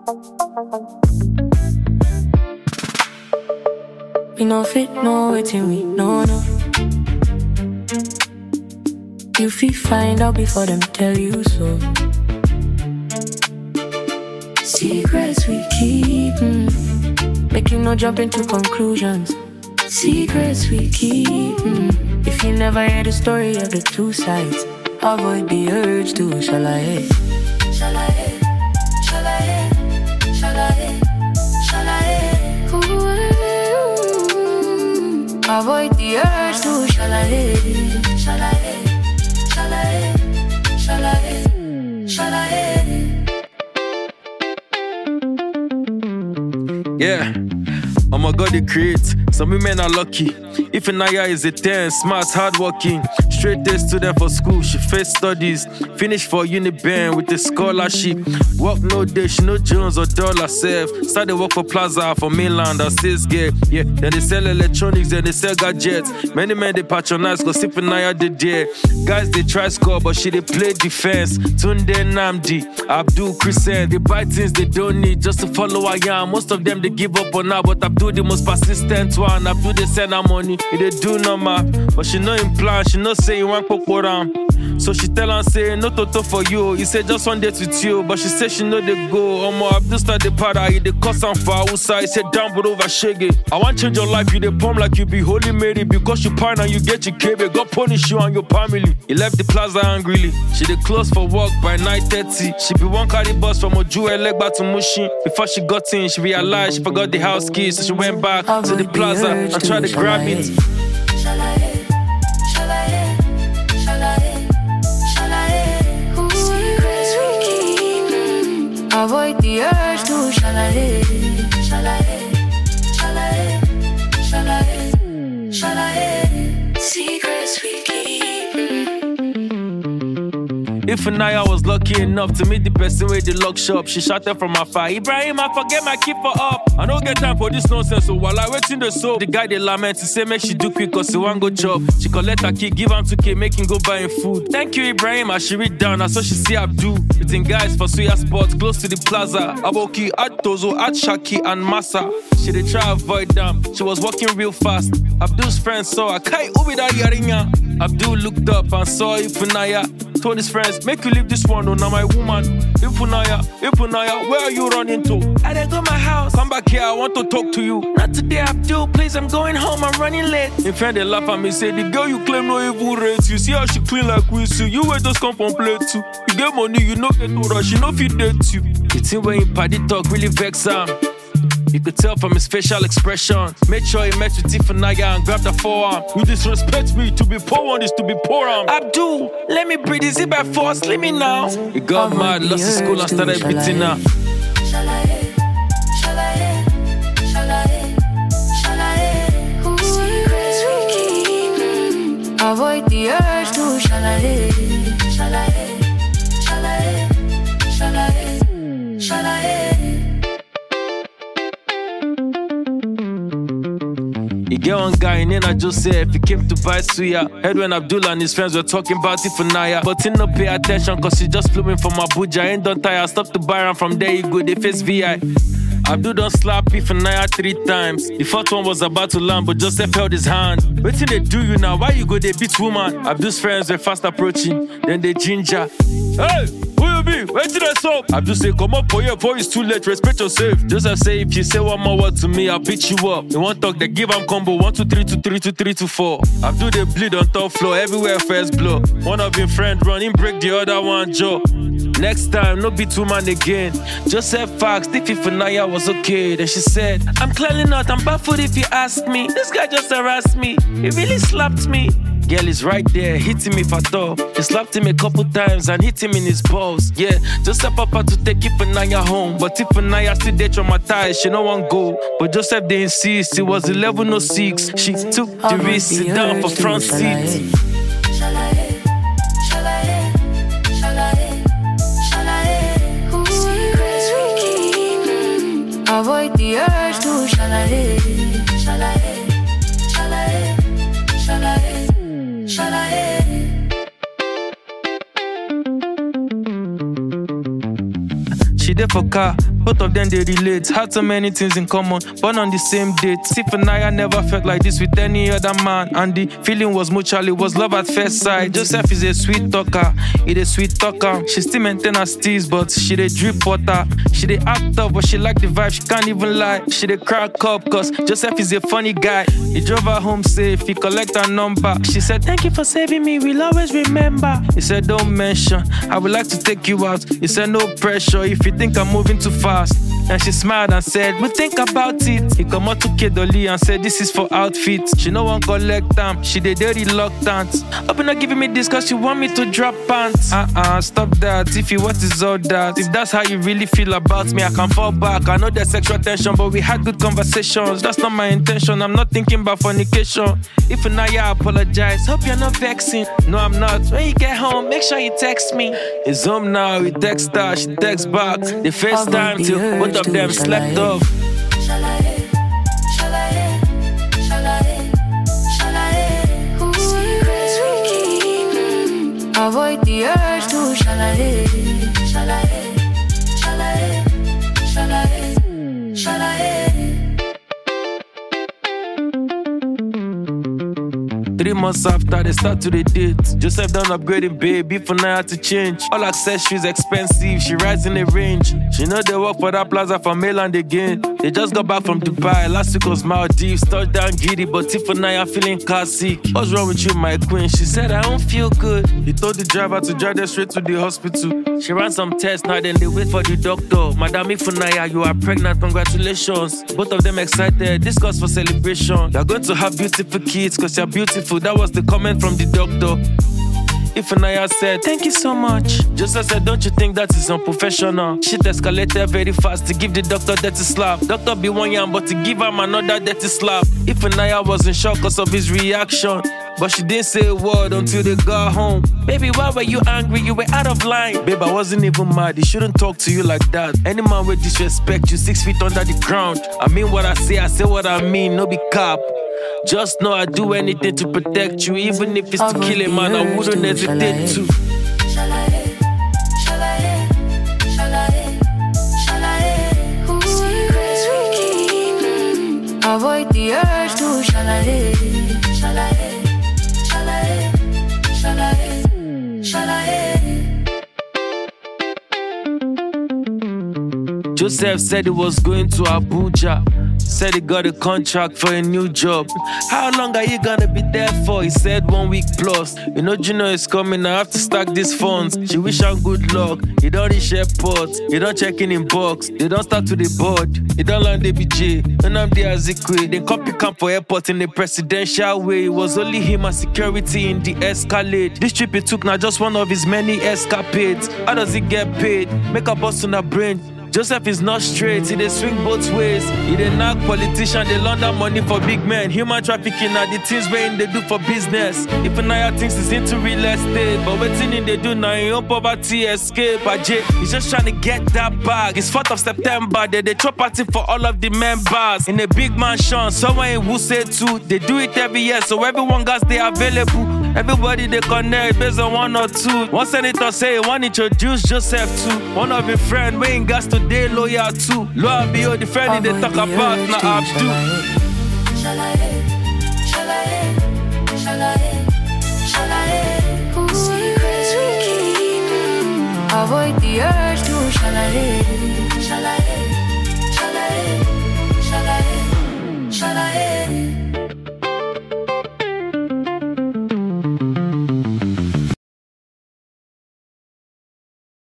We no fit, no waiting, we no. You fit find out before them tell you so. Secrets we keep, make you no jump into conclusions. Secrets we keep, if you never hear the story of the two sides, avoid the urge to shall I hate, shall I hate, shall I hate, shall I hate, shall I hate. Avoid the urge to shall I hate, shall I hate, shall I hate, shall I hate, shall I hate. Yeah, oh my God, they create. Some women are lucky. If Inaya is a 10, smart, hardworking, straight A student for school, she faced studies, finished for Uniben with a scholarship. Work no day, she no Jones or dollar self. Started work for Plaza for mainland and stays gay. Yeah, then they sell electronics, then they sell gadgets. Many men they patronize, cause if Inaya they dare. Guys they try score, but she they play defense. Tunde Namdi, Abdul Crescent, they buy things they don't need just to follow I am. Most of them they give up on her, but Abdul the most persistent one. Abdul they send her money, they do normal, but she no implant, she no say you want poporam. So she tell her say no toto for you. He say just one date with you, but she say she know they go. Omo Abdul start the para, he dey cuss am for Hausa. He say down but over shaggy. I want change your life, you dey pump like you be Holy Mary. Because you pine and you get your KB, God punish you and your family. He left the plaza angrily. She dey close for work by 9:30. She be one carry bus from Oju Elegba to Mushin. Before she got in, she realized she forgot the house keys, so she went back to the plaza and tried to grab it. Shall I hate? Shall I hate? Shall I hate? Shall I hate? Secrets we keep. Avoid the urge to shall I hate? Shall I hate? Shall I hate? Shall I hate? Shall I hate? Secrets we keep. If Inaya was lucky enough to meet the person with the lock shop, she shouted from afar, Ibrahim, I forget my key for up. I don't get time for this nonsense, so while I wait in the soap, the guy they lament, he say make she do quick cause he want go chop. She collect her key, give him 2K, make him go buy him food. Thank you Ibrahim, as she read down, I saw she see Abdul. Meeting guys for Suya Sports, close to the plaza. Aboki, at Tozo, at Shaki and Massa. She did try avoid them, she was walking real fast. Abdul's friend saw her, Kai Ubida Yarinya. Abdul looked up and saw Ifunaya. Told his friends, make you leave this one, oh, now my woman. Ifunaya, where are you running to? I didn't go my house. Come back here, I want to talk to you. Not today, Abdul, please, I'm going home, I'm running late. In friend, they laugh at me, say, the girl you claim no evil rates. You see how she clean like we see. You wait just come from play too. You get money, you know get to rush, she no fit date you. The thing when you party talk really vex him. You could tell from his facial expression. Made sure he met with Ifunaya and grabbed the forearm. You disrespect me, to be poor one is to be poor. Abdul, let me breathe, is it by force? Leave me now. He got mad, lost his school and started beating her. Shall I hate? Shall I hate? Shall I hate? Shall I hate? Secrets we keep. Avoid the urge to shall I hate? Shall I hate? Shall I hate? Shall I hate? Shall I hate? You get one guy in Nena Joseph, he came to buy suya. Heard when Abdullah and his friends were talking about Ifunaya, but he no pay attention cause he just flew in from Abuja. Ain't done tire, stop to buy him from there, you go, they face VI. Abdul don't slap Ifunaya 3 times. The fourth one was about to land, but Joseph held his hand. Wait till they do you now, why you go they beat woman? Abdul's friends were fast approaching, then they ginger. Hey! Where did I stop? Abdul say, come up for you before it's too late, respect yourself. Joseph say, if you say one more word to me, I'll beat you up. You want talk, they give him combo 1, 2, 3, 2, 3, 2, 3, 2, 4. Abdul they bleed on top floor, everywhere first blow. One of him friend run, him break the other one jaw. Next time, no beat woman again. Joseph asked if Ifunaya was okay. Then she said, I'm clearly not, I'm baffled if you ask me. This guy just harassed me, he really slapped me. Girl is right there, hitting me for door. He slapped him a couple times and hit him in his balls. Yeah, Joseph papa to take Ifunaya home, but Ifunaya still there traumatized, she no want go. But Joseph they insist, it was 11:06. She took the risk, sit down for front seat. Shall I hate? Shall I hate? Shall I hate? Shall I hate? Secrets we keep. Avoid the urge to shall I hate? Shall I hate? Shall I hate? Shall I hate? Shall I hate? She there for car, Both of them they relate, had so many things in common, born on the same date. Tiffany never felt like this with any other man, and the feeling was mutual, it was love at first sight. Joseph is a sweet talker, he a sweet talker. She still maintain her steez, but she dey drip water. She dey act up, but she like the vibe, she can't even lie. She dey crack up, cause Joseph is a funny guy. He drove her home safe, he collect her number. She said, thank you for saving me, we'll always remember. He said, don't mention, I would like to take you out. He said, no pressure, if you think I'm moving too fast. And she smiled and said, we'll think about it. He come out to Kedoli and said, this is for outfit. She no one collect them, she dey reluctant. Hope you're not giving me this cause you want me to drop pants. Stop that, if you what is all that. If that's how you really feel about me, I can fall back. I know there's sexual tension, but we had good conversations. That's not my intention, I'm not thinking about fornication. If not, I apologize, hope you're not vexing. No, I'm not. When you get home, make sure you text me. It's home now, we text her, she texts back. The first time till both of them slept off. Avoid the urge to shalaye, shalaye, shalaye, shalaye, shalaye. 3 months after they start to the date, Joseph done upgrading baby for now had to change. All accessories expensive, she rides in the range. She know they work for that plaza for Mainland again. They just got back from Dubai, last week was Maldives, touchdown giddy, but Tiffany feeling car sick. What's wrong with you, my queen? She said, I don't feel good. He told the driver to drive them straight to the hospital. She ran some tests, now then they wait for the doctor. Madam Ifunaya, you are pregnant, congratulations. Both of them excited, this calls for celebration. You're going to have beautiful kids, cause you're beautiful. That was the comment from the doctor. Ifunaya said, thank you so much. Joseph said, don't you think that is unprofessional? Shit escalated very fast to give the doctor dirty slap. Doctor be one yam, but to give him another dirty slap. Ifunaya was in shock because of his reaction, but she didn't say a word until they got home. Baby, why were you angry? You were out of line. Babe, I wasn't even mad. He shouldn't talk to you like that. Any man will disrespect you 6 feet under the ground. I mean what I say what I mean, no be cap. Just know I'd do anything to protect you, even if it's to kill a man, I wouldn't hesitate to. Shalaye, shalaye, shalaye, shalaye. Secrets we keep. Avoid the urge to shalaye, shalaye, shalaye, shalaye, shalaye. Joseph said he was going to Abuja. Said he got a contract for a new job. How long are you gonna be there for? He said 1 week plus. You know Junior is coming, I have to stack these funds. She wish him good luck. He don't reach airport, he don't check in box. They don't start to the board, he don't land the BJ. And I'm the Azikwe. They copy camp for airport in the presidential way. It was only him and security in the Escalade. This trip he took now just one of his many escapades. How does he get paid? Make a bust on the brain. Joseph is not straight, he dey swing both ways. He dey knock politicians, they launder money for big men. Human trafficking are the things where they do for business. If Naya thinks he's into real estate, but waiting in they do now, he own poverty escape. Ajay, he's just trying to get that bag. It's 4th of September, they throw party for all of the members. In a big mansion, somewhere in Wuse too. They do it every year, so everyone got they available. Everybody they connect based on 1 or 2. One senator say he want to introduce Joseph to one of his friends, where he got to they loyal to. Lord be the friend they talk about, not Abdu. Shalaye, shalaye, shalaye, shalaye. Secrets we keep. Avoid the urge to shalaye, shalaye, shalaye, shalaye, shalaye.